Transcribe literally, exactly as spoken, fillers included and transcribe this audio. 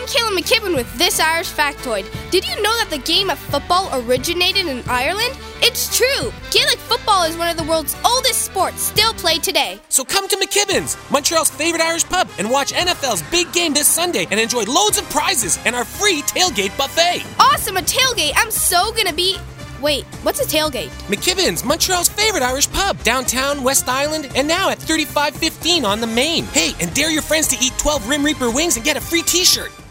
Caleb McKibben with this Irish factoid. Did you know that the game of football originated in Ireland? It's true! Gaelic football is one of the world's oldest sports, still played today. So come to McKibben's, Montreal's favorite Irish pub, and watch N F L's big game this Sunday and enjoy loads of prizes and our free tailgate buffet. Awesome, a tailgate! I'm so gonna be... Wait, what's a tailgate? McKibben's, Montreal's favorite Irish pub, downtown, West Island, and now at thirty-five fifteen on the Main. Hey, and dare your friends to eat twelve Rim Reaper wings and get a free t-shirt.